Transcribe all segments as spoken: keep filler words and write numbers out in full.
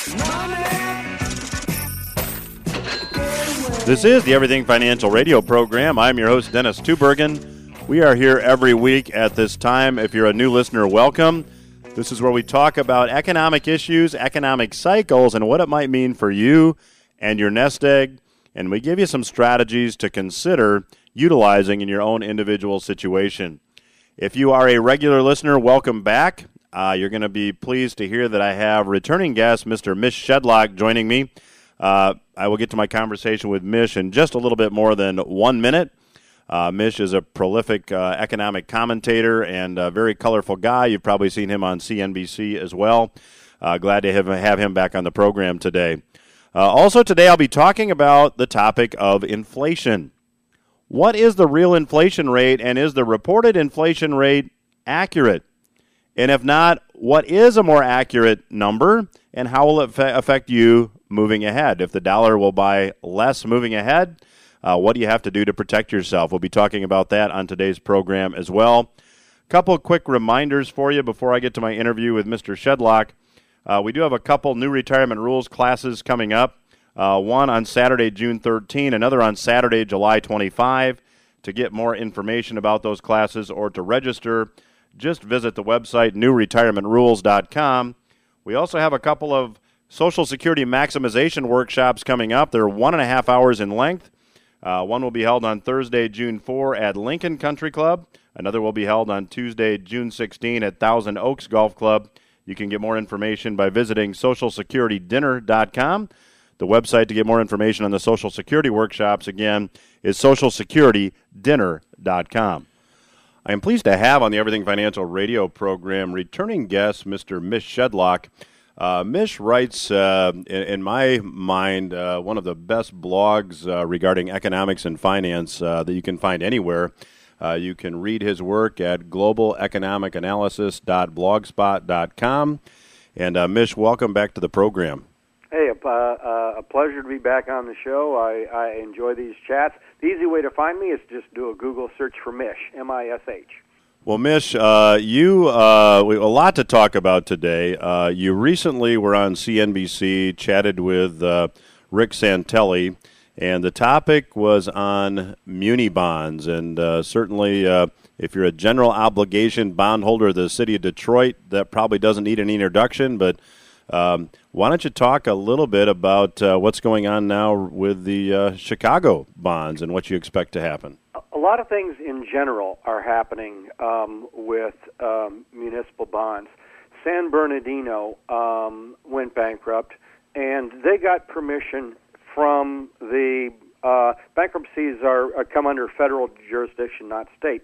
This is the Everything Financial Radio program. I'm your host, Dennis Tubergen. We are here every week at this time. If you're a new listener, welcome. This is where we talk about economic issues, economic cycles, and what it might mean for you and your nest egg. And we give you some strategies to consider utilizing in your own individual situation. If you are a regular listener, welcome back. Uh, you're going to be pleased to hear that I have returning guest, Mister Mish Shedlock, joining me. Uh, I will get to my conversation with Mish in just a little bit more than one minute. Uh, Mish is a prolific uh, economic commentator and a very colorful guy. You've probably seen him on C N B C as well. Uh, glad to have, have him back on the program today. Uh, also today I'll be talking about the topic of inflation. What is the real inflation rate, and is the reported inflation rate accurate? And if not, what is a more accurate number, and how will it fa- affect you moving ahead? If the dollar will buy less moving ahead, uh, what do you have to do to protect yourself? We'll be talking about that on today's program as well. A couple of quick reminders for you before I get to my interview with Mister Shedlock. Uh, we do have a couple new retirement rules classes coming up. Uh, one on Saturday, June thirteenth, another on Saturday, July twenty-fifth. To get more information about those classes or to register, just visit the website new retirement rules dot com. We also have a couple of Social Security maximization workshops coming up. They're one and a half hours in length. Uh, one will be held on Thursday, June fourth at Lincoln Country Club. Another will be held on Tuesday, June sixteenth at Thousand Oaks Golf Club. You can get more information by visiting social security dinner dot com. The website to get more information on the Social Security workshops, again, is social security dinner dot com. I am pleased to have on the Everything Financial Radio program returning guest, Mister Mish Shedlock. Uh, Mish writes, uh, in, in my mind, uh, one of the best blogs uh, regarding economics and finance uh, that you can find anywhere. Uh, you can read his work at global economic analysis dot blogspot dot com. And uh, Mish, welcome back to the program. Hey, uh, uh, a pleasure to be back on the show. I, I enjoy these chats. The easy way to find me is just do a Google search for Mish, M I S H. Well, Mish, uh, you uh, we have a lot to talk about today. Uh, you recently were on C N B C, chatted with uh, Rick Santelli, and the topic was on muni bonds. And uh, certainly, uh, if you're a general obligation bondholder of the city of Detroit, that probably doesn't need an introduction. But um, why don't you talk a little bit about uh, what's going on now with the uh, Chicago bonds and what you expect to happen? A lot of things in general are happening um, with um, municipal bonds. San Bernardino um, went bankrupt, and they got permission from the uh, bankruptcies are, are come under federal jurisdiction, not state.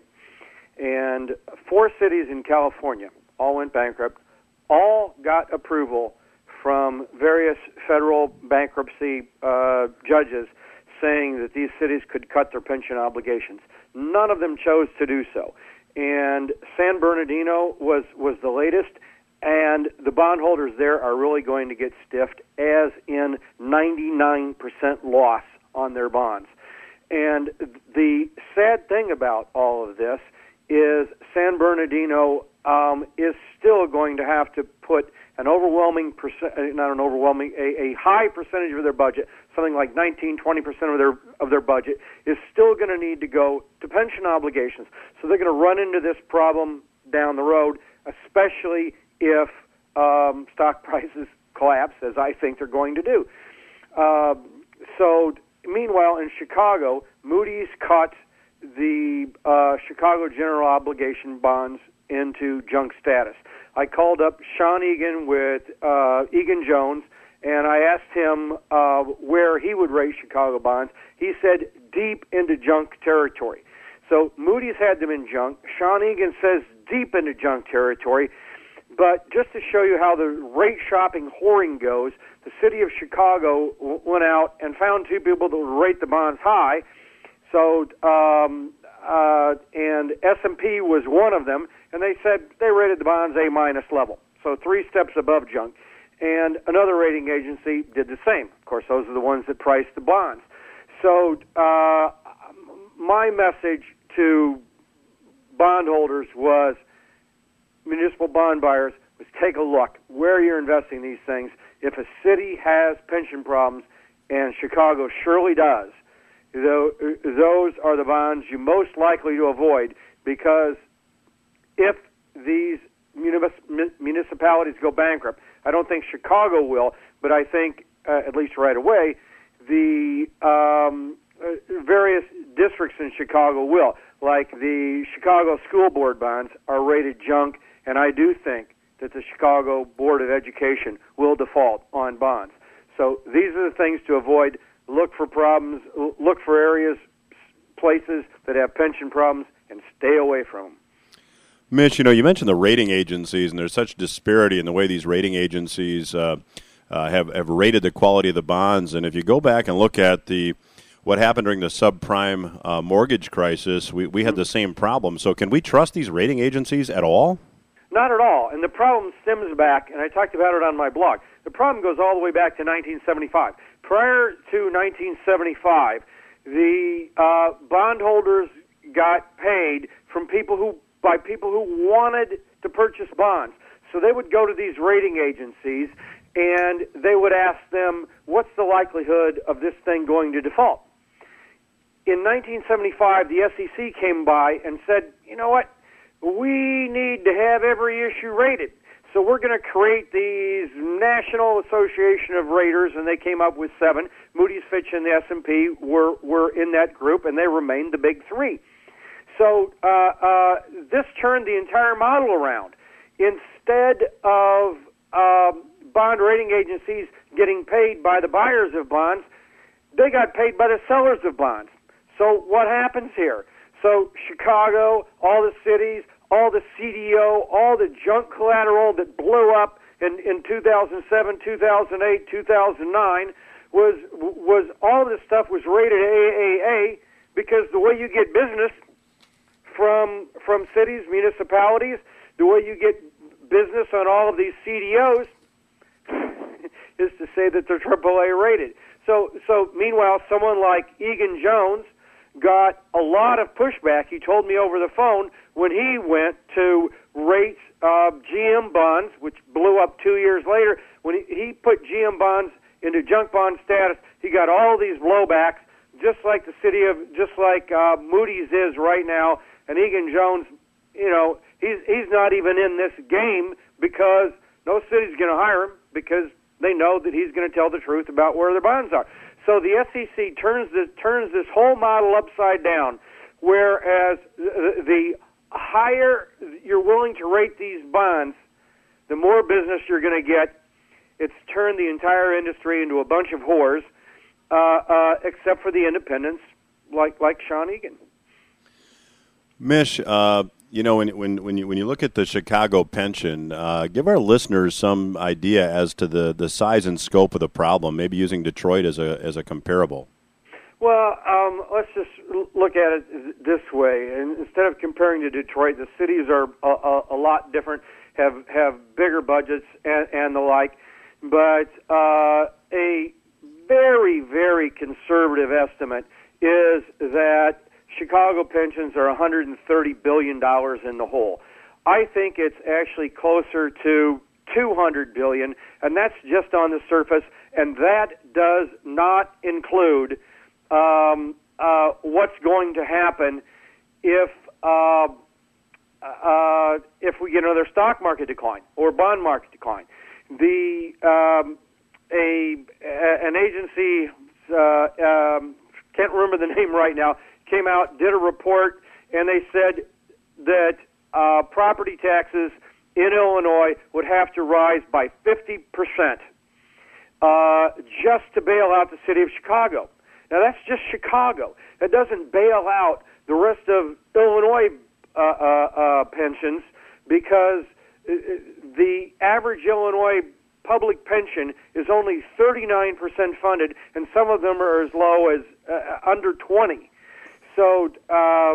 And four cities in California all went bankrupt, all got approval from various federal bankruptcy uh, judges saying that these cities could cut their pension obligations. None of them chose to do so. And San Bernardino was, was the latest, and the bondholders there are really going to get stiffed, as in ninety-nine percent loss on their bonds. And the sad thing about all of this is San Bernardino um, is still going to have to put an overwhelming percent, not an overwhelming, a, a high percentage of their budget, something like nineteen, twenty percent of their of their budget, is still going to need to go to pension obligations. So they're going to run into this problem down the road, especially if um, stock prices collapse, as I think they're going to do. Uh, so meanwhile, in Chicago, Moody's cut the uh, Chicago general obligation bonds into junk status. I called up Sean Egan with uh, Egan Jones, and I asked him uh, where he would rate Chicago bonds. He said deep into junk territory. So Moody's had them in junk. Sean Egan says deep into junk territory. But just to show you how the rate shopping whoring goes, the city of Chicago w- went out and found two people that would rate the bonds high. So, um, uh, and S and P was one of them, and they said they rated the bonds A minus level, so three steps above junk. And another rating agency did the same. Of course, those are the ones that price the bonds. So, uh, my message to bondholders was, municipal bond buyers, is take a look where you're investing these things. If a city has pension problems, and Chicago surely does, those are the bonds you're most likely to avoid, because if these municipalities go bankrupt, I don't think Chicago will, but I think, uh, at least right away, the um, various districts in Chicago will. Like the Chicago School Board bonds are rated junk, and I do think that the Chicago Board of Education will default on bonds. So these are the things to avoid. Look for problems, look for areas, places that have pension problems, and stay away from them. Mitch, you know, you mentioned the rating agencies, and there's such disparity in the way these rating agencies uh, uh, have, have rated the quality of the bonds. And if you go back and look at the what happened during the subprime uh, mortgage crisis, we, we had the same problem. So can we trust these rating agencies at all? Not at all. And the problem stems back, and I talked about it on my blog, the problem goes all the way back to nineteen seventy-five. Prior to nineteen seventy-five, the uh, bondholders got paid from people who by people who wanted to purchase bonds. So they would go to these rating agencies, and they would ask them, what's the likelihood of this thing going to default? In nineteen seventy-five, the S E C came by and said, you know what, we need to have every issue rated. So we're going to create these National Association of Raters, and they came up with seven. Moody's, Fitch, and the S and P were, were in that group, and they remained the big three. So uh, uh, this turned the entire model around. Instead of uh, bond rating agencies getting paid by the buyers of bonds, they got paid by the sellers of bonds. So what happens here? So Chicago, all the cities, all the C D O, all the junk collateral that blew up in, in two thousand seven, two thousand eight, two thousand nine, was was all this stuff was rated A A A, because the way you get business from from cities, municipalities, the way you get business on all of these C D Os is to say that they're triple A rated. So, so meanwhile, someone like Egan Jones got a lot of pushback. He told me over the phone when he went to rate uh, G M bonds, which blew up two years later. When he, he put G M bonds into junk bond status, he got all these blowbacks, just like the city of, just like uh, Moody's is right now. And Egan Jones, you know, he's he's not even in this game because no city's going to hire him because they know that he's going to tell the truth about where their bonds are. So the S E C turns this turns this whole model upside down, whereas the, the higher you're willing to rate these bonds, the more business you're going to get. It's turned the entire industry into a bunch of whores, uh, uh, except for the independents like like Sean Egan. Mish, uh, you know, when when when you when you look at the Chicago pension, uh, give our listeners some idea as to the, the size and scope of the problem. Maybe using Detroit as a as a comparable. Well, um, let's just look at it this way. And instead of comparing to Detroit, the cities are a, a, a lot different, have have bigger budgets and, and the like. But uh, a very very conservative estimate is that Chicago pensions are one hundred thirty billion dollars in the hole. I think it's actually closer to two hundred billion dollars, and that's just on the surface, and that does not include um, uh, what's going to happen if uh, uh, if we get another stock market decline or bond market decline. The um, a an agency uh, um, can't remember the name right now. Came out, did a report, and they said that uh, property taxes in Illinois would have to rise by fifty percent uh, just to bail out the city of Chicago. Now, that's just Chicago. That doesn't bail out the rest of Illinois uh, uh, uh, pensions, because the average Illinois public pension is only thirty-nine percent funded, and some of them are as low as uh, under twenty. So uh,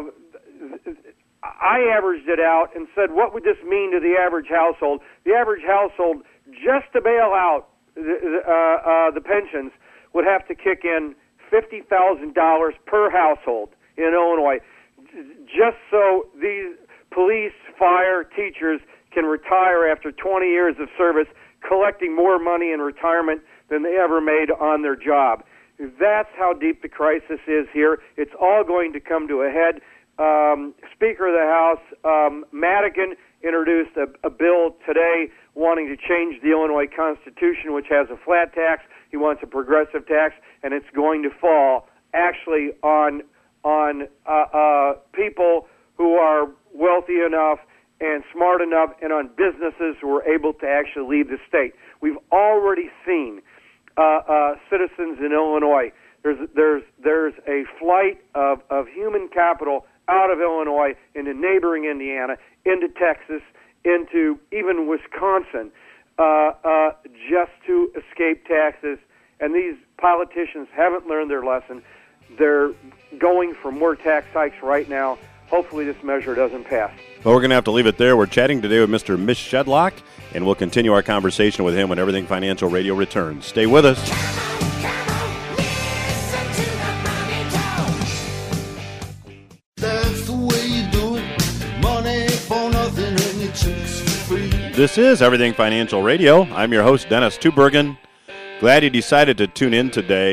I averaged it out and said, what would this mean to the average household? The average household, just to bail out the, uh, uh, the pensions, would have to kick in fifty thousand dollars per household in Illinois, just so these police, fire, teachers can retire after twenty years of service, collecting more money in retirement than they ever made on their job. That's how deep the crisis is here. It's all going to come to a head. Um, Speaker of the House, um, Madigan, introduced a, a bill today wanting to change the Illinois Constitution, which has a flat tax. He wants a progressive tax, and it's going to fall actually on on uh, uh, people who are wealthy enough and smart enough, and on businesses who are able to actually leave the state. We've already seen uh, uh, citizens in Illinois. There's there's there's a flight of, of human capital out of Illinois into neighboring Indiana, into Texas, into even Wisconsin, uh, uh, just to escape taxes. And these politicians haven't learned their lesson. They're going for more tax hikes right now. Hopefully this measure doesn't pass. Well, we're going to have to leave it there. We're chatting today with Mister Mitch Shedlock, and we'll continue our conversation with him when Everything Financial Radio returns. Stay with us. This is Everything Financial Radio. I'm your host, Dennis Tubergen. Glad you decided to tune in today.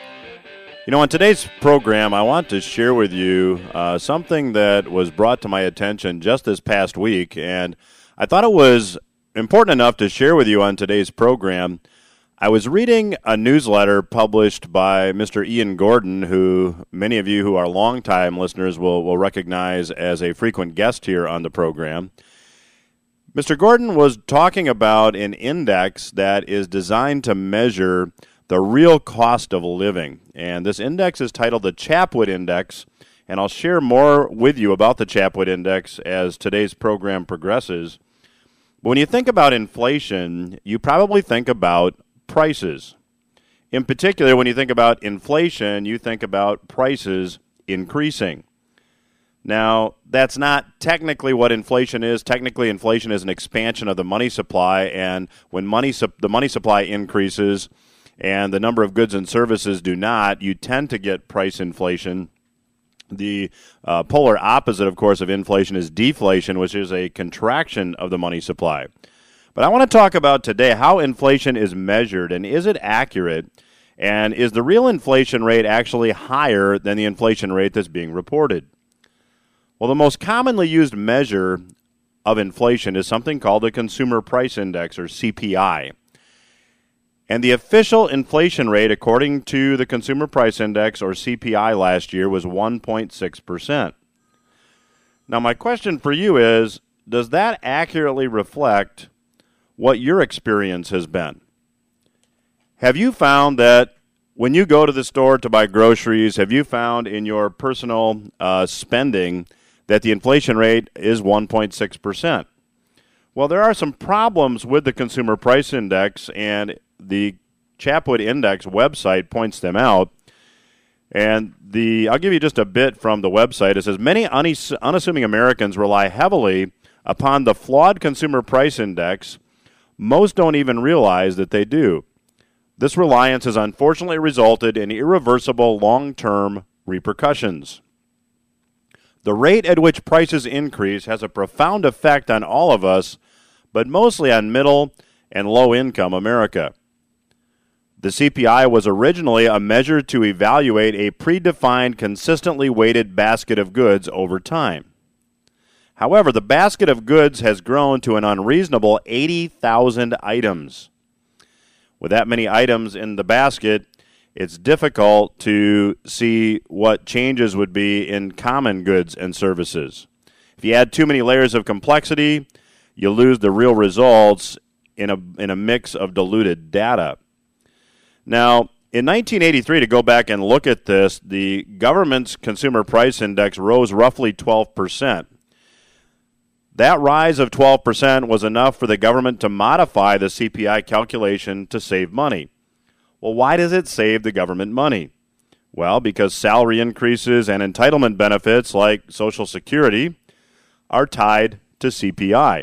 You know, on today's program, I want to share with you uh, something that was brought to my attention just this past week, and I thought it was important enough to share with you on today's program. I was reading a newsletter published by Mister Ian Gordon, who many of you who are longtime listeners will, will recognize as a frequent guest here on the program. Mister Gordon was talking about an index that is designed to measure the real cost of living. And this index is titled the Chapwood Index, and I'll share more with you about the Chapwood Index as today's program progresses. But when you think about inflation, you probably think about prices. In particular, when you think about inflation, you think about prices increasing. Now, that's not technically what inflation is. Technically, inflation is an expansion of the money supply, and when money su- the money supply increases and the number of goods and services do not, you tend to get price inflation. The uh, polar opposite, of course, of inflation is deflation, which is a contraction of the money supply. But I want to talk about today how inflation is measured, and is it accurate, and is the real inflation rate actually higher than the inflation rate that's being reported? Well, the most commonly used measure of inflation is something called the Consumer Price Index, or C P I. And the official inflation rate, according to the Consumer Price Index, or C P I, last year was one point six percent. Now, my question for you is, does that accurately reflect what your experience has been? Have you found that when you go to the store to buy groceries, have you found in your personal uh, spending that the inflation rate is one point six percent? Well, there are some problems with the Consumer Price Index, and the Chapwood Index website points them out. And the I'll give you just a bit from the website. It says, many unass- unassuming Americans rely heavily upon the flawed Consumer Price Index. Most don't even realize that they do. This reliance has unfortunately resulted in irreversible long-term repercussions. The rate at which prices increase has a profound effect on all of us, but mostly on middle and low-income America. The C P I was originally a measure to evaluate a predefined, consistently weighted basket of goods over time. However, the basket of goods has grown to an unreasonable eighty thousand items. With that many items in the basket, it's difficult to see what changes would be in common goods and services. If you add too many layers of complexity, you lose the real results in a in a mix of diluted data. Now, in nineteen eighty-three, to go back and look at this, the government's Consumer Price Index rose roughly twelve percent. That rise of twelve percent was enough for the government to modify the C P I calculation to save money. Well, why does it save the government money? Well, because salary increases and entitlement benefits like Social Security are tied to C P I.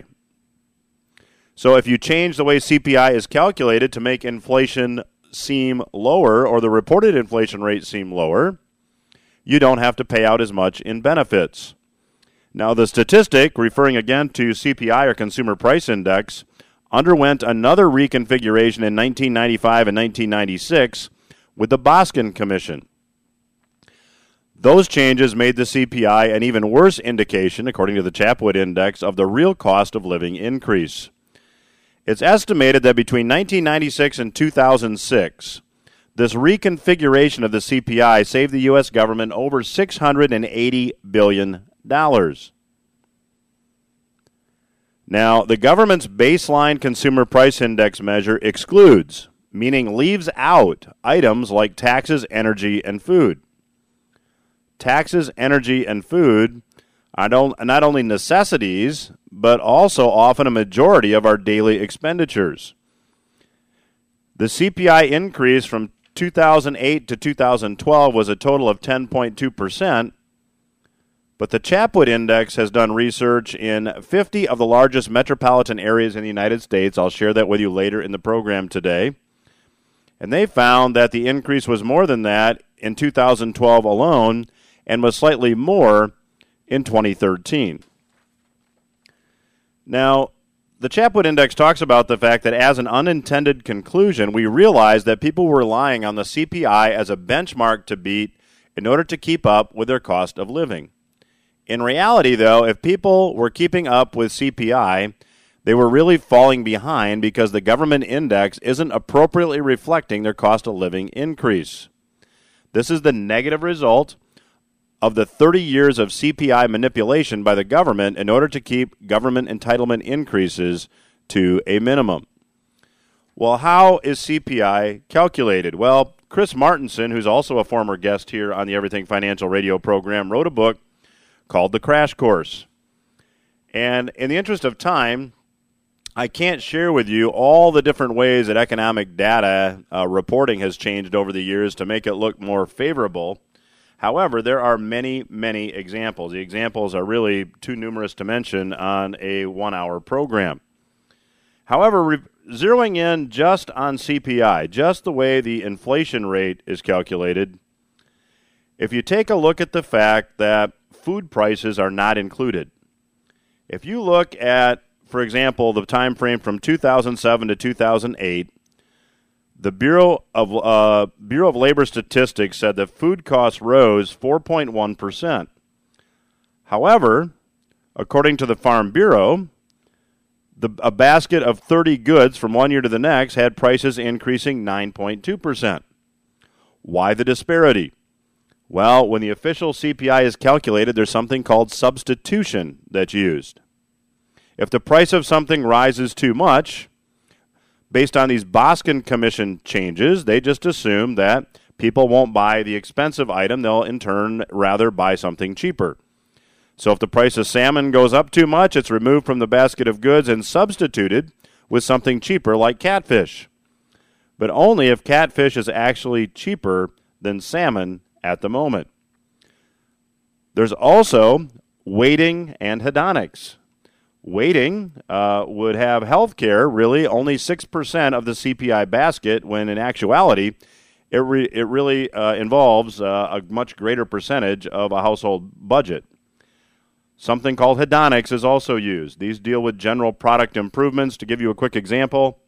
So if you change the way C P I is calculated to make inflation seem lower, or the reported inflation rate seem lower, you don't have to pay out as much in benefits. Now, the statistic, referring again to C P I or Consumer Price Index, underwent another reconfiguration in nineteen ninety-five and nineteen ninety-six with the Boskin Commission. Those changes made the C P I an even worse indication, according to the Chapwood Index, of the real cost of living increase. It's estimated that between nineteen ninety-six and two thousand six, this reconfiguration of the C P I saved the U S government over six hundred eighty billion dollars. Now, the government's baseline consumer price index measure excludes, meaning leaves out, items like taxes, energy, and food. Taxes, energy, and food are not only necessities, but also often a majority of our daily expenditures. The C P I increase from two thousand eight to two thousand twelve was a total of ten point two percent, but the Chapwood Index has done research in fifty of the largest metropolitan areas in the United States. I'll share that with you later in the program today. And they found that the increase was more than that in two thousand twelve alone and was slightly more in twenty thirteen. Now, the Chapwood Index talks about the fact that as an unintended conclusion, we realized that people were relying on the C P I as a benchmark to beat in order to keep up with their cost of living. In reality, though, if people were keeping up with C P I, they were really falling behind because the government index isn't appropriately reflecting their cost of living increase. This is the negative result of the thirty years of C P I manipulation by the government in order to keep government entitlement increases to a minimum. Well, how is C P I calculated? Well, Chris Martenson, who's also a former guest here on the Everything Financial radio program, wrote a book called The Crash Course. And in the interest of time, I can't share with you all the different ways that economic data uh, reporting has changed over the years to make it look more favorable. However, there are many, many examples. The examples are really too numerous to mention on a one-hour program. However, re- zeroing in just on C P I, just the way the inflation rate is calculated, if you take a look at the fact that food prices are not included, if you look at, for example, the time frame from two thousand seven to two thousand eight, the Bureau of uh, Bureau of Labor Statistics said that food costs rose four point one percent. However, according to the Farm Bureau, the, a basket of thirty goods from one year to the next had prices increasing nine point two percent. Why the disparity? Well, when the official C P I is calculated, there's something called substitution that's used. If the price of something rises too much, based on these Boskin Commission changes, they just assume that people won't buy the expensive item. They'll, in turn, rather buy something cheaper. So if the price of salmon goes up too much, it's removed from the basket of goods and substituted with something cheaper like catfish. But only if catfish is actually cheaper than salmon at the moment. There's also weighting and hedonics. Weighting uh, would have health care really only six percent of the C P I basket, when in actuality it, re- it really uh, involves uh, a much greater percentage of a household budget. Something called hedonics is also used. These deal with general product improvements. To give you a quick example,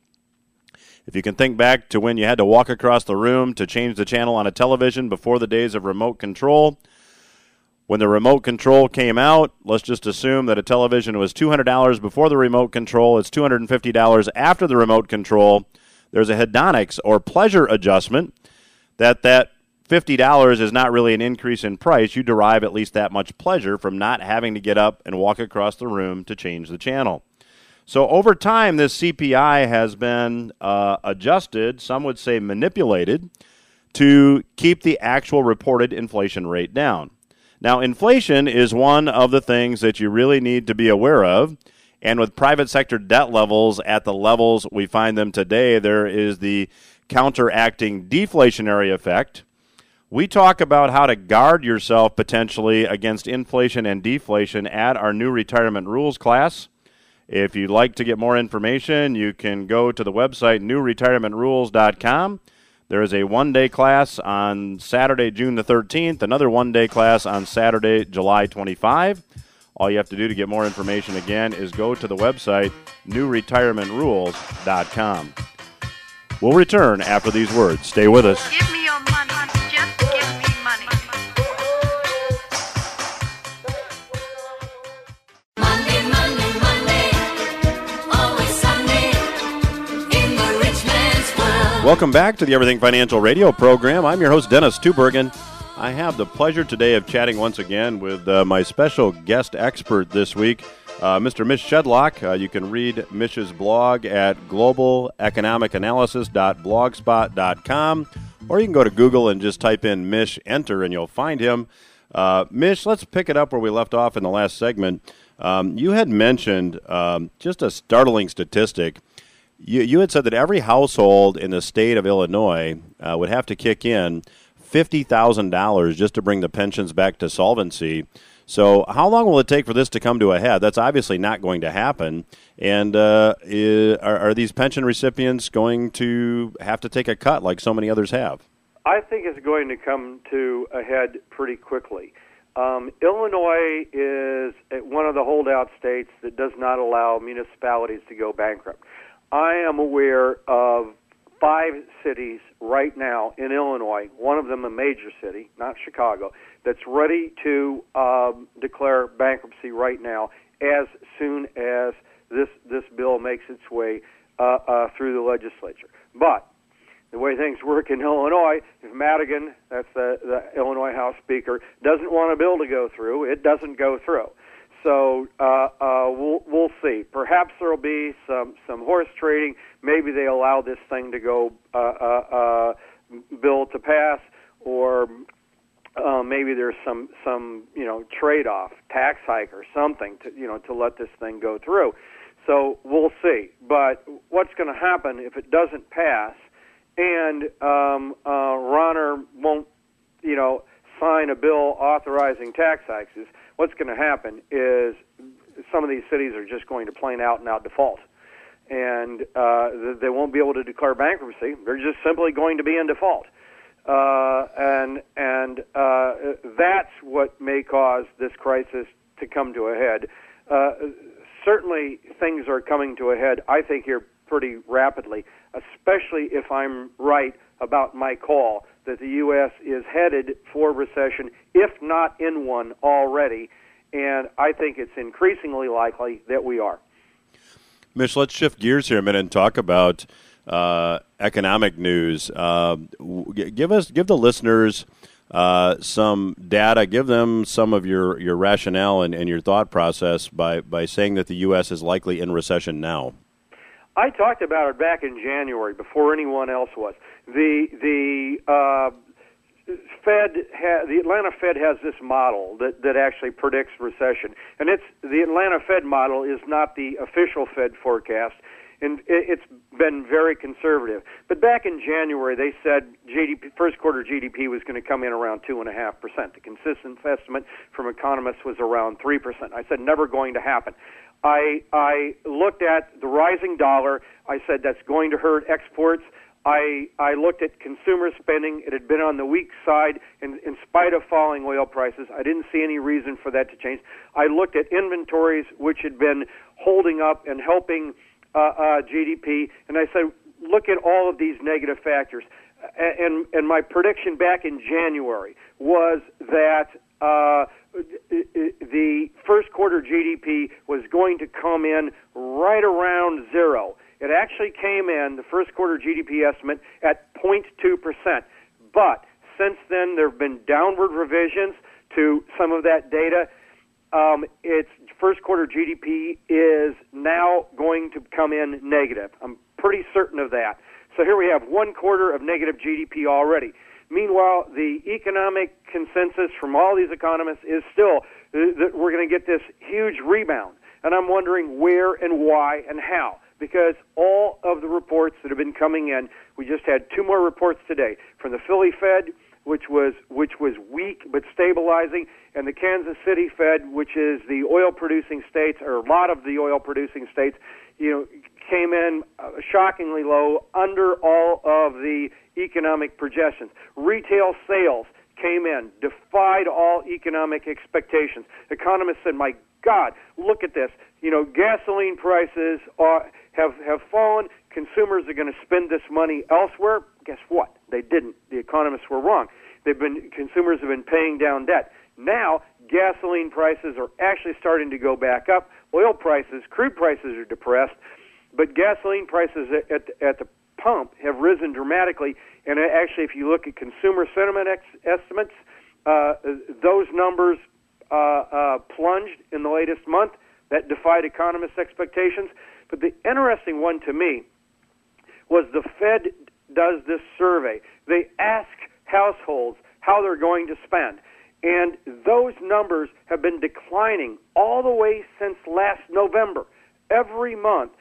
if you can think back to when you had to walk across the room to change the channel on a television before the days of remote control, when the remote control came out, let's just assume that a television was two hundred dollars before the remote control. It's two hundred fifty dollars after the remote control. There's a hedonics or pleasure adjustment that that fifty dollars is not really an increase in price. You derive at least that much pleasure from not having to get up and walk across the room to change the channel. So over time, this C P I has been uh, adjusted, some would say manipulated, to keep the actual reported inflation rate down. Now, inflation is one of the things that you really need to be aware of, and with private sector debt levels at the levels we find them today, there is the counteracting deflationary effect. We talk about how to guard yourself potentially against inflation and deflation at our new retirement rules class. If you'd like to get more information, you can go to the website new retirement rules dot com. There is a one-day class on Saturday, June the thirteenth, another one-day class on Saturday, July twenty-fifth. All you have to do to get more information again is go to the website new retirement rules dot com. We'll return after these words. Stay with us. Give me your money. Just give me money. Monday, Monday, Monday, always Sunday in the rich man's world. Welcome back to the Everything Financial Radio program. I'm your host, Dennis Tubergen. I have the pleasure today of chatting once again with uh, my special guest expert this week, uh, Mister Mish Shedlock. Uh, you can read Mish's blog at global economic analysis dot blogspot dot com, or you can go to Google and just type in Mish, enter, and you'll find him. Uh, Mish, let's pick it up where we left off in the last segment. Um, you had mentioned um, just a startling statistic. You, you had said that every household in the state of Illinois uh, would have to kick in fifty thousand dollars just to bring the pensions back to solvency. So how long will it take for this to come to a head? That's obviously not going to happen. And uh, are, are these pension recipients going to have to take a cut like so many others have? I think it's going to come to a head pretty quickly. Um, Illinois is one of the holdout states that does not allow municipalities to go bankrupt. I am aware of five cities right now in Illinois, one of them a major city, not Chicago, that's ready to um, declare bankruptcy right now as soon as this this bill makes its way uh, uh, through the legislature. But the way things work in Illinois, if Madigan, that's the, the Illinois House Speaker, doesn't want a bill to go through, it doesn't go through. So uh, uh, we'll we'll see. Perhaps there'll be some, some horse trading. Maybe they allow this thing to go uh, uh, uh, bill to pass, or uh, maybe there's some some you know trade-off, tax hike or something to you know to let this thing go through. So we'll see. But what's going to happen if it doesn't pass, and um, uh, Ronner won't you know sign a bill authorizing tax hikes? Is what's going to happen is some of these cities are just going to plain out and out default. And uh, they won't be able to declare bankruptcy. They're just simply going to be in default. Uh, and and uh, that's what may cause this crisis to come to a head. Uh, certainly things are coming to a head, I think, here pretty rapidly, especially if I'm right about my call that the U S is headed for recession, if not in one already, and I think it's increasingly likely that we are. Mish, let's shift gears here a minute and talk about uh, economic news. Uh, give us, give the listeners uh, some data. Give them some of your, your rationale and, and your thought process by, by saying that the U S is likely in recession now. I talked about it back in January before anyone else was. The the uh, Fed, ha- the Atlanta Fed has this model that, that actually predicts recession, and it's the Atlanta Fed model is not the official Fed forecast, and it's been very conservative. But back in January, they said G D P, first quarter G D P was going to come in around two and a half percent. The consistent estimate from economists was around three percent. I said never going to happen. I I looked at the rising dollar. I said that's going to hurt exports. I, I looked at consumer spending. It had been on the weak side in, in spite of falling oil prices. I didn't see any reason for that to change. I looked at inventories, which had been holding up and helping uh, uh, G D P, and I said, look at all of these negative factors. And, and my prediction back in January was that uh, the first quarter G D P was going to come in right around zero. It actually came in, the first quarter G D P estimate, at zero point two percent. But since then, there have been downward revisions to some of that data. Um, its first quarter G D P is now going to come in negative. I'm pretty certain of that. So here we have one quarter of negative G D P already. Meanwhile, the economic consensus from all these economists is still that we're going to get this huge rebound. And I'm wondering where and why and how. Because all of the reports that have been coming in, we just had two more reports today from the Philly Fed, which was which was weak but stabilizing, and the Kansas City Fed, which is the oil-producing states, or a lot of the oil-producing states, you know, came in uh, shockingly low, under all of the economic projections. Retail sales came in, defied all economic expectations. Economists said, my God, look at this. You know, gasoline prices are, have, have fallen. Consumers are going to spend this money elsewhere. Guess what? They didn't. The economists were wrong. They've been, consumers have been paying down debt. Now, gasoline prices are actually starting to go back up. Oil prices, crude prices are depressed, but gasoline prices at, at, at the pump have risen dramatically. And actually, if you look at consumer sentiment ex- estimates, uh, those numbers uh, uh, plunged in the latest month. That defied economists' expectations. But the interesting one to me was the Fed does this survey. They ask households how they're going to spend. And those numbers have been declining all the way since last November. Every month,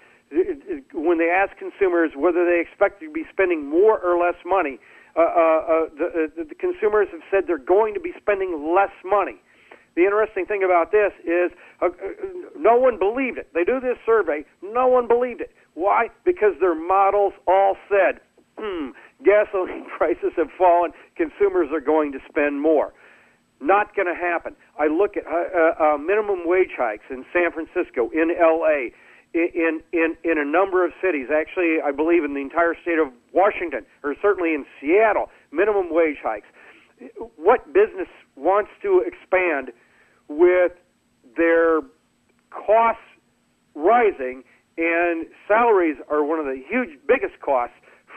when they ask consumers whether they expect to be spending more or less money, uh, uh, uh, the, uh, the consumers have said they're going to be spending less money. The interesting thing about this is uh, uh, no one believed it. They do this survey. No one believed it. Why? Because their models all said, hmm, gasoline prices have fallen. Consumers are going to spend more. Not going to happen. I look at uh, uh, uh, minimum wage hikes in San Francisco, in L A, in, in, in a number of cities. Actually, I believe in the entire state of Washington, or certainly in Seattle, minimum wage hikes. What business wants to expand with their costs rising, and salaries are one of the huge, biggest costs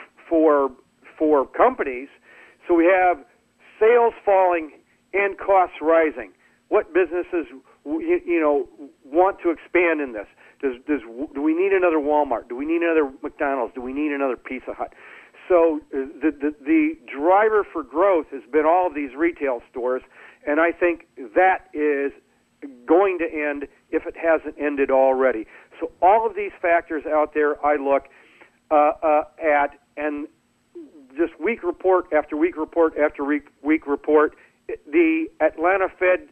for for companies? So we have sales falling and costs rising. What businesses, you, you know, want to expand in this? Does, does do we need another Walmart? Do we need another McDonald's? Do we need another Pizza Hut? So uh, the, the the driver for growth has been all of these retail stores, and I think that is going to end if it hasn't ended already. So all of these factors out there, I look uh, uh, at, and just week report after week report after week, week report. The Atlanta Fed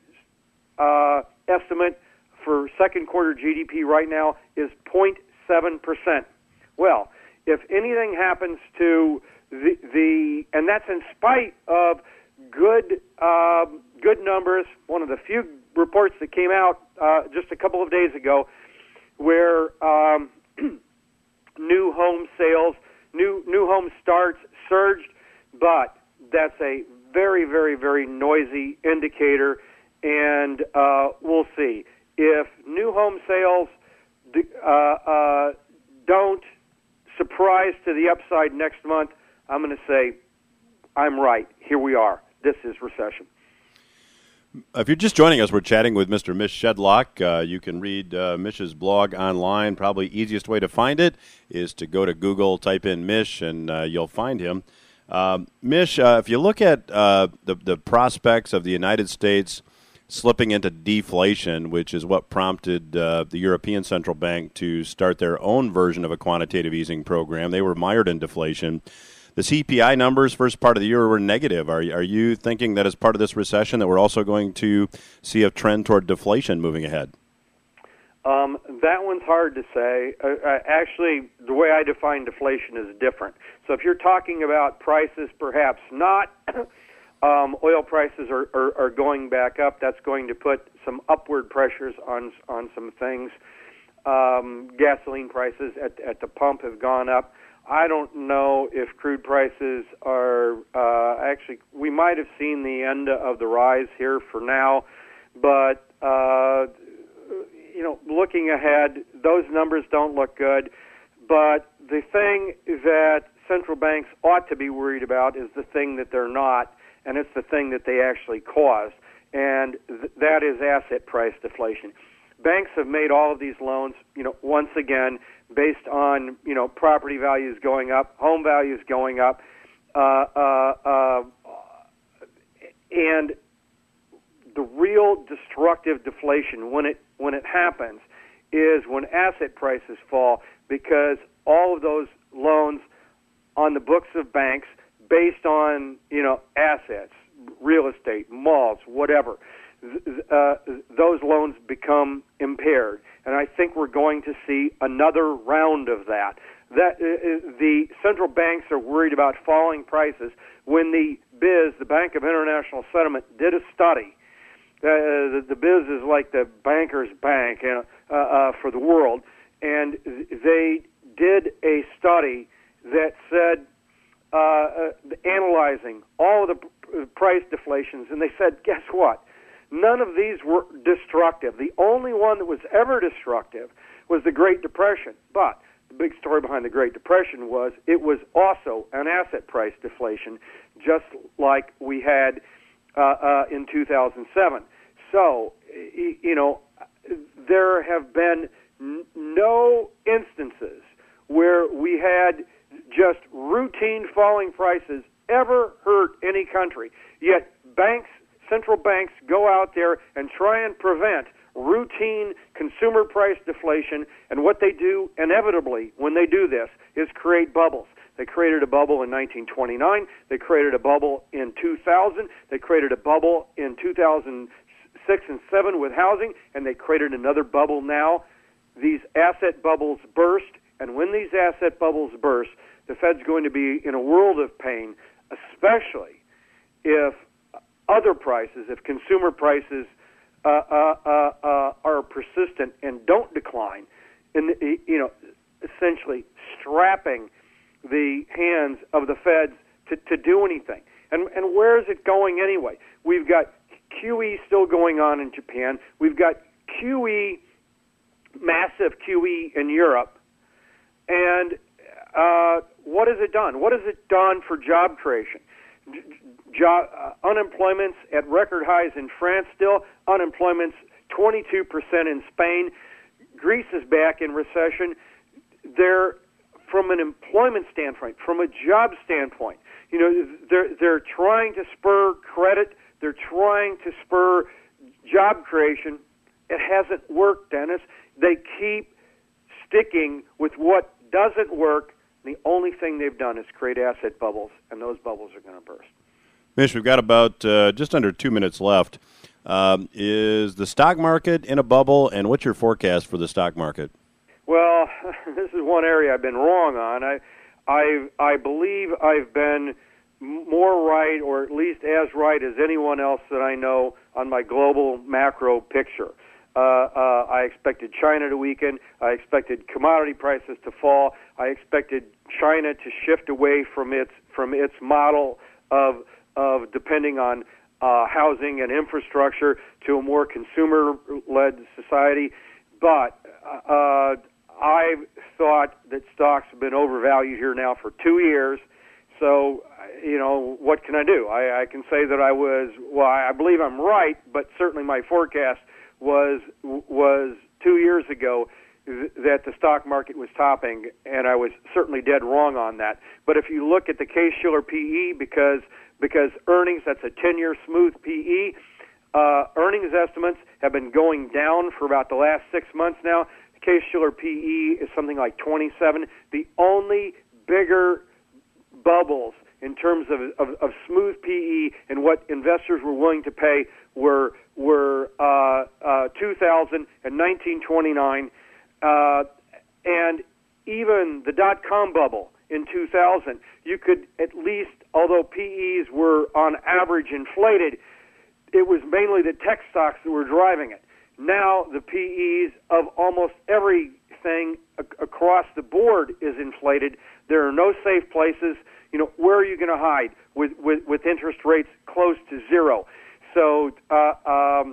uh, estimate for second quarter G D P right now is zero point seven percent. Well, if anything happens to the, the and that's in spite of good uh, good numbers, one of the few reports that came out uh, just a couple of days ago where um, new home sales, new new home starts surged, but that's a very, very, very noisy indicator, and uh, we'll see. If new home sales uh, uh, don't surprise to the upside next month, I'm going to say I'm right. Here we are. This is recession. If you're just joining us, we're chatting with Mister Mish Shedlock. Uh, you can read uh, Mish's blog online. Probably easiest way to find it is to go to Google, type in Mish, and uh, you'll find him. Uh, Mish, uh, if you look at uh, the, the prospects of the United States slipping into deflation, which is what prompted uh, the European Central Bank to start their own version of a quantitative easing program, they were mired in deflation. The C P I numbers first part of the year were negative. Are, are you thinking that as part of this recession that we're also going to see a trend toward deflation moving ahead? Um, that one's hard to say. Uh, uh, actually, the way I define deflation is different. So if you're talking about prices, perhaps not. um, oil prices are, are, are going back up. That's going to put some upward pressures on on some things. Um, gasoline prices at, at the pump have gone up. I don't know if crude prices are uh, actually, we might have seen the end of the rise here for now, but uh, you know, looking ahead, those numbers don't look good. But the thing that central banks ought to be worried about is the thing that they're not, and it's the thing that they actually caused, and th- that is asset price deflation. Banks have made all of these loans, you know, once again, based on, you know, property values going up, home values going up, uh, uh, uh, and the real destructive deflation when it when it happens is when asset prices fall, because all of those loans on the books of banks based on, you know, assets, real estate, malls, whatever, uh, those loans become impaired. And I think we're going to see another round of that. That uh, the central banks are worried about falling prices when the B I S, the Bank of International Settlement, did a study. Uh, the, the B I S is like the banker's bank you know, uh, uh, for the world, and they did a study that said, uh, uh, analyzing all of the p- price deflations, and they said, guess what? None of these were destructive. The only one that was ever destructive was the Great Depression. But the big story behind the Great Depression was it was also an asset price deflation, just like we had uh, uh, in two thousand seven. So, you know, there have been n- no instances where we had just routine falling prices ever hurt any country. Yet banks, central banks, go out there and try and prevent routine consumer price deflation, and what they do inevitably when they do this is create bubbles. They created a bubble in nineteen twenty-nine, they created a bubble in two thousand, they created a bubble in two thousand six and seven with housing, and they created another bubble now. These asset bubbles burst, and when these asset bubbles burst, the Fed's going to be in a world of pain, especially if other prices, if consumer prices uh, uh, uh, uh, are persistent and don't decline, and you know, essentially strapping the hands of the Feds to, to do anything. And and where is it going anyway? We've got Q E still going on in Japan. We've got Q E, massive Q E in Europe. And uh, what has it done? What has it done for job creation? Job, uh, unemployment's at record highs in France still. Unemployment's twenty-two percent in Spain. Greece is back in recession. They're, from an employment standpoint, from a job standpoint, you know, they're, they're trying to spur credit. They're trying to spur job creation. It hasn't worked, Dennis. They keep sticking with what doesn't work. The only thing they've done is create asset bubbles, and those bubbles are going to burst. Mish, we've got about uh, just under two minutes left. Um, is the stock market in a bubble, and what's your forecast for the stock market? Well, this is one area I've been wrong on. I, I, I believe I've been more right, or at least as right as anyone else that I know on my global macro picture. Uh, uh, I expected China to weaken. I expected commodity prices to fall. I expected China to shift away from its from its model of of depending on uh, housing and infrastructure to a more consumer-led society. But uh, I've thought that stocks have been overvalued here now for two years. So, you know, what can I do? I, I can say that I was, well, I believe I'm right, but certainly my forecast was was two years ago that the stock market was topping, and I was certainly dead wrong on that. But if you look at the Case-Shiller P E, because because earnings, that's a ten-year smooth P E, uh, earnings estimates have been going down for about the last six months now. The Case-Shiller P E is something like twenty-seven. The only bigger bubbles in terms of, of, of smooth P E and what investors were willing to pay were were uh, uh, two thousand and nineteen twenty-nine, uh, and even the dot-com bubble in two thousand. You could at least, although P Es were on average inflated, it was mainly the tech stocks that were driving it. Now the P Es of almost everything a- across the board is inflated. There are no safe places. You know, where are you going to hide with, with, with interest rates close to zero? So uh, um,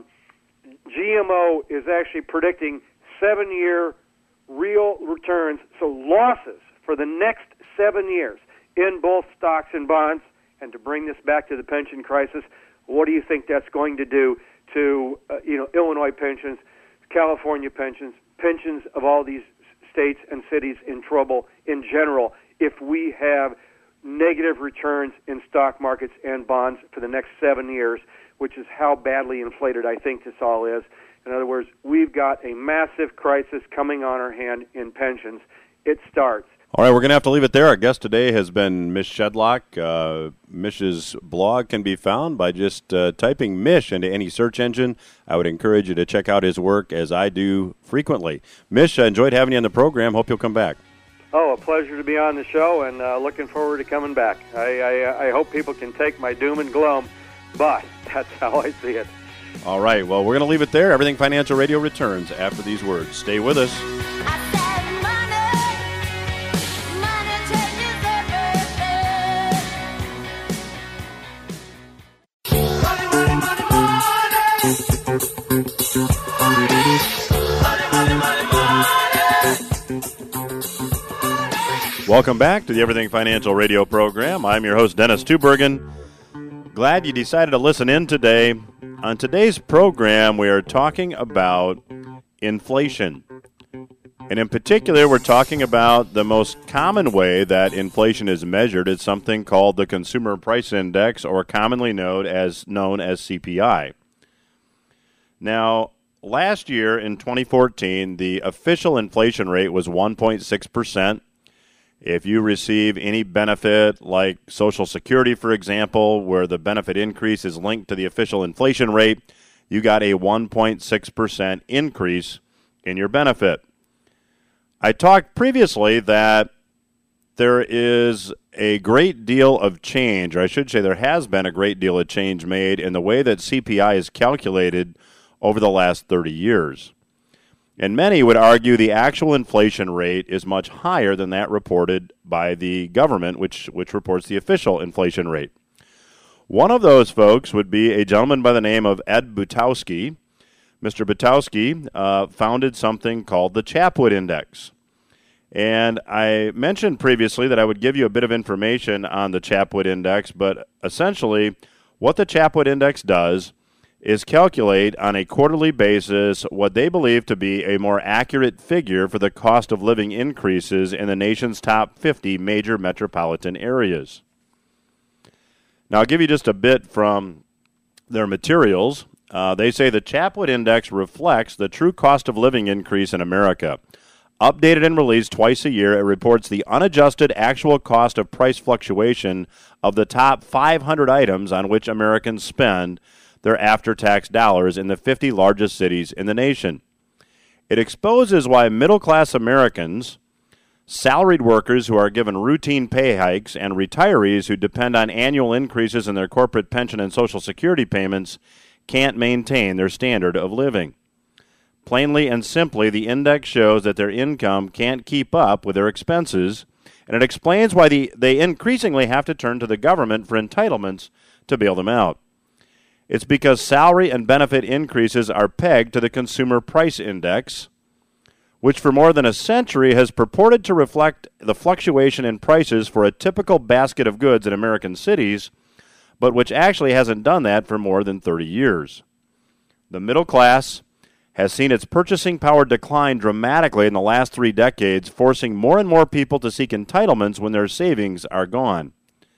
G M O is actually predicting seven-year real returns, so losses for the next seven years in both stocks and bonds. And to bring this back to the pension crisis, what do you think that's going to do to uh, you know Illinois pensions, California pensions, pensions of all these states and cities in trouble in general if we have negative returns in stock markets and bonds for the next seven years, which is how badly inflated I think this all is. In other words, we've got a massive crisis coming on our hand in pensions. It starts. All right, we're going to have to leave it there. Our guest today has been Mish Shedlock. Uh, Mish's blog can be found by just uh, typing Mish into any search engine. I would encourage you to check out his work, as I do frequently. Mish, I enjoyed having you on the program. Hope you'll come back. Oh, a pleasure to be on the show, and uh, looking forward to coming back. I, I, I hope people can take my doom and gloom, but that's how I see it. All right, well, we're going to leave it there. Everything Financial Radio returns after these words. Stay with us. I said money, money changes everything. Money, money, money, money. Welcome back to the Everything Financial Radio program. I'm your host, Dennis Tubergen. Glad you decided to listen in today. On today's program, we are talking about inflation. And in particular, we're talking about the most common way that inflation is measured. It's something called the Consumer Price Index, or commonly known as known as C P I. Now, last year in twenty fourteen, the official inflation rate was one point six percent. If you receive any benefit like Social Security, for example, where the benefit increase is linked to the official inflation rate, you got a one point six percent increase in your benefit. I talked previously that there is a great deal of change, or I should say there has been a great deal of change made in the way that C P I is calculated over the last thirty years. And many would argue the actual inflation rate is much higher than that reported by the government, which, which reports the official inflation rate. One of those folks would be a gentleman by the name of Ed Butowski. Mister Butowski uh, founded something called the Chapwood Index. And I mentioned previously that I would give you a bit of information on the Chapwood Index, but essentially what the Chapwood Index does is calculate on a quarterly basis what they believe to be a more accurate figure for the cost of living increases in the nation's top fifty major metropolitan areas. Now, I'll give you just a bit from their materials. Uh, they say the Chapwood Index reflects the true cost of living increase in America. Updated and released twice a year, it reports the unadjusted actual cost of price fluctuation of the top five hundred items on which Americans spend their after-tax dollars in the fifty largest cities in the nation. It exposes why middle-class Americans, salaried workers who are given routine pay hikes, and retirees who depend on annual increases in their corporate pension and Social Security payments can't maintain their standard of living. Plainly and simply, the index shows that their income can't keep up with their expenses, and it explains why the, they increasingly have to turn to the government for entitlements to bail them out. It's because salary and benefit increases are pegged to the Consumer Price Index, which for more than a century has purported to reflect the fluctuation in prices for a typical basket of goods in American cities, but which actually hasn't done that for more than thirty years. The middle class has seen its purchasing power decline dramatically in the last three decades, forcing more and more people to seek entitlements when their savings are gone.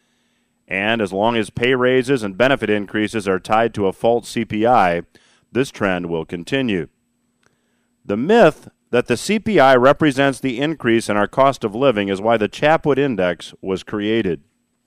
And as long as pay raises and benefit increases are tied to a false C P I, this trend will continue. The myth that the C P I represents the increase in our cost of living is why the Chapwood Index was created.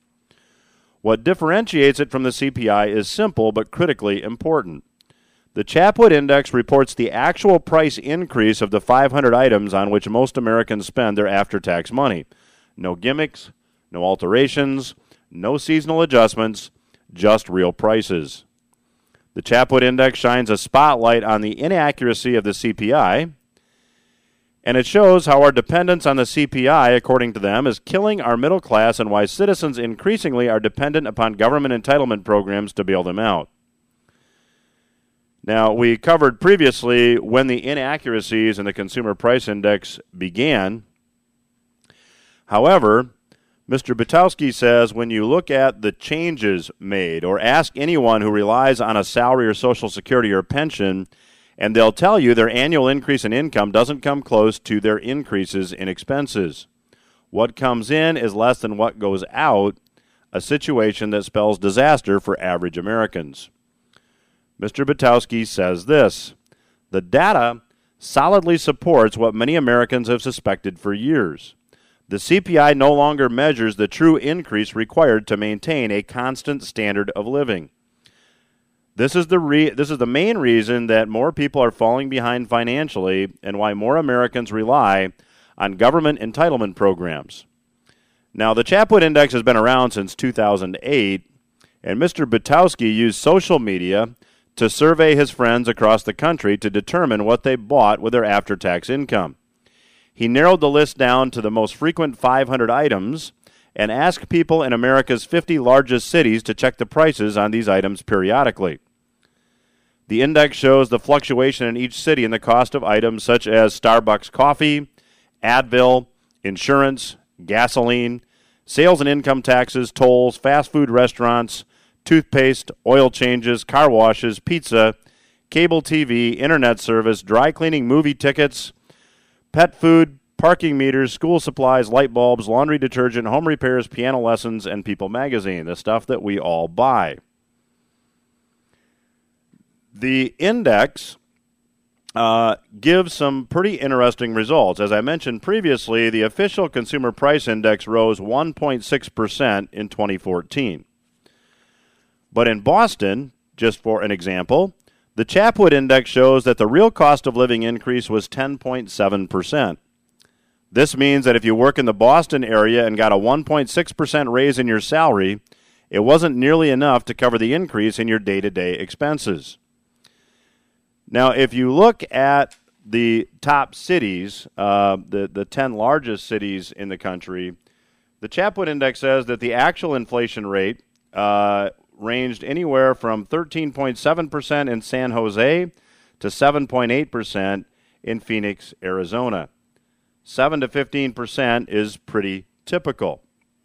What differentiates it from the C P I is simple but critically important. The Chapwood Index reports the actual price increase of the five hundred items on which most Americans spend their after-tax money. No gimmicks, no alterations, no seasonal adjustments, just real prices. The Chapwood Index shines a spotlight on the inaccuracy of the C P I, and it shows how our dependence on the C P I, according to them, is killing our middle class and why citizens increasingly are dependent upon government entitlement programs to bail them out. Now, we covered previously when the inaccuracies in the Consumer Price Index began. However, Mister Butowski says when you look at the changes made, or ask anyone who relies on a salary or Social Security or pension, and they'll tell you their annual increase in income doesn't come close to their increases in expenses. What comes in is less than what goes out, a situation that spells disaster for average Americans. Mister Butowski says this: the data solidly supports what many Americans have suspected for years. The C P I no longer measures the true increase required to maintain a constant standard of living. This is the re- this is the main reason that more people are falling behind financially and why more Americans rely on government entitlement programs. Now, the Chapwood Index has been around since two thousand eight, and Mister Butowski used social media to survey his friends across the country to determine what they bought with their after-tax income. He narrowed the list down to the most frequent five hundred items and asked people in America's fifty largest cities to check the prices on these items periodically. The index shows the fluctuation in each city in the cost of items such as Starbucks coffee, Advil, insurance, gasoline, sales and income taxes, tolls, fast food restaurants, toothpaste, oil changes, car washes, pizza, cable T V, internet service, dry cleaning, movie tickets, pet food, parking meters, school supplies, light bulbs, laundry detergent, home repairs, piano lessons, and People magazine, the stuff that we all buy. The index uh, gives some pretty interesting results. As I mentioned previously, the official Consumer Price Index rose one point six percent in twenty fourteen. But in Boston, just for an example, the Chapwood Index shows that the real cost of living increase was ten point seven percent. This means that if you work in the Boston area and got a one point six percent raise in your salary, it wasn't nearly enough to cover the increase in your day-to-day expenses. Now, if you look at the top cities, uh, the, the ten largest cities in the country, the Chapwood Index says that the actual inflation rate uh, ranged anywhere from thirteen point seven percent in San Jose to seven point eight percent in Phoenix, Arizona. seven to fifteen percent is pretty typical.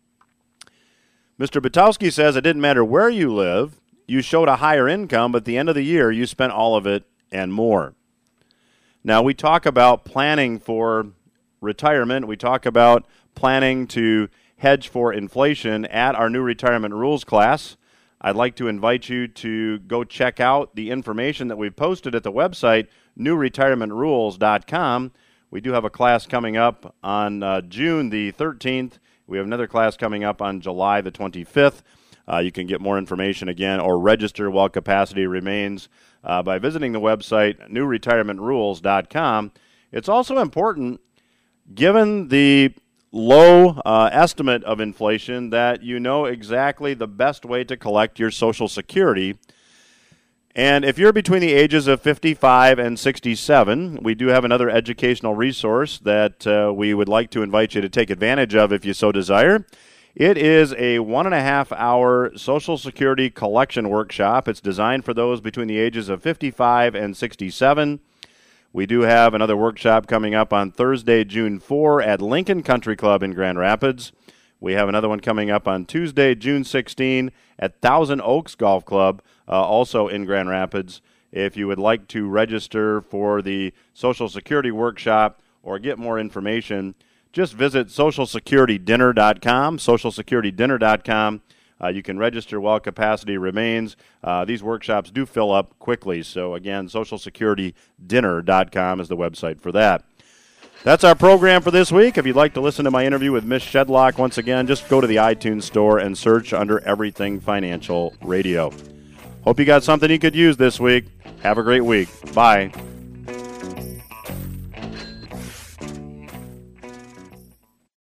Mister Butowski says it didn't matter where you live, you showed a higher income, but at the end of the year, you spent all of it and more. Now, we talk about planning for retirement. We talk about planning to hedge for inflation at our new retirement rules class. I'd like to invite you to go check out the information that we've posted at the website, new retirement rules dot com. We do have a class coming up on uh, June the thirteenth. We have another class coming up on July the twenty-fifth. Uh, you can get more information again or register while capacity remains uh, by visiting the website, new retirement rules dot com. It's also important, given the low uh, estimate of inflation, that you know exactly the best way to collect your Social Security. And if you're between the ages of fifty-five and sixty-seven, we do have another educational resource that uh, we would like to invite you to take advantage of if you so desire. It is a one and a half hour Social Security collection workshop. It's designed for those between the ages of fifty-five and sixty-seven. We do have another workshop coming up on Thursday, June fourth at Lincoln Country Club in Grand Rapids. We have another one coming up on Tuesday, June sixteenth at Thousand Oaks Golf Club, uh, also in Grand Rapids. If you would like to register for the Social Security workshop or get more information, just visit social security dinner dot com, social security dinner dot com. Uh, you can register while capacity remains. Uh, these workshops do fill up quickly. So, again, social security dinner dot com is the website for that. That's our program for this week. If you'd like to listen to my interview with Miss Shedlock once again, just go to the iTunes store and search under Everything Financial Radio. Hope you got something you could use this week. Have a great week. Bye.